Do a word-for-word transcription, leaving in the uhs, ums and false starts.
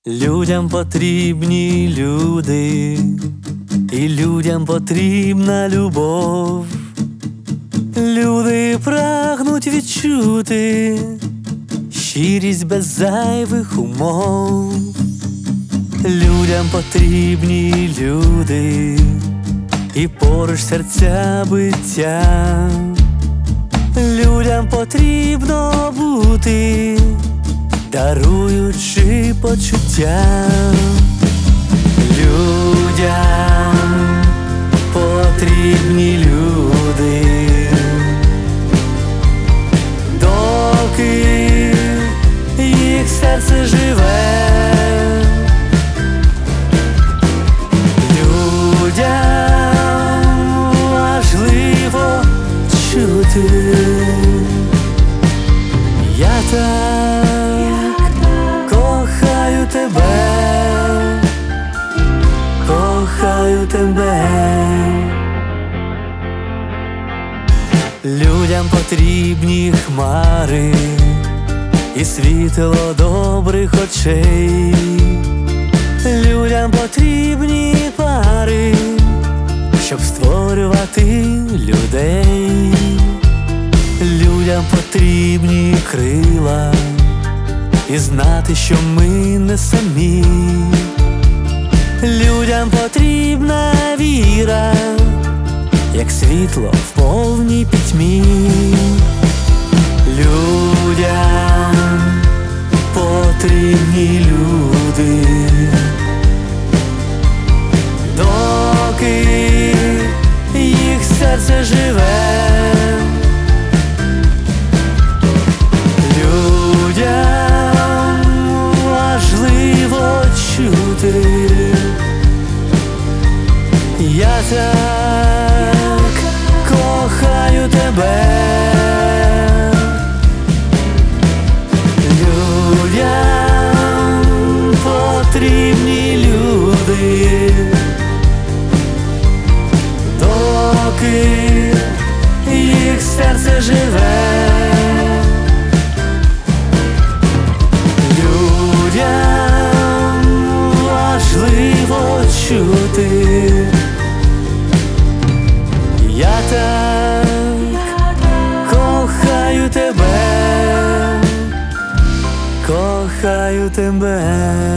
Людям потрібні люди, і людям потрібна любов. Люди прагнуть відчути щирість без зайвих умов. Людям потрібні люди, і поруч серця биття. Людям потрібно бути, даруючи почуття. Людям потрібні люди, доки їх серце живе. Людям важливо чути. Я так кохаю тебе, кохаю тебе. Людям потрібні хмари і світло добрих очей. Людям потрібні пари, щоб створювати людей. Людям потрібні крила і знати, що ми не самі. Людям потрібна віра, як світло в повній пітьмі. Людям потрібні люди, доки їх серце живе. Людям важливо чути. Я так кохаю тебе. Людям потрібні люди, доки їх серце живе. Людям важливо чути. Я так кохаю тебе, кохаю тебе.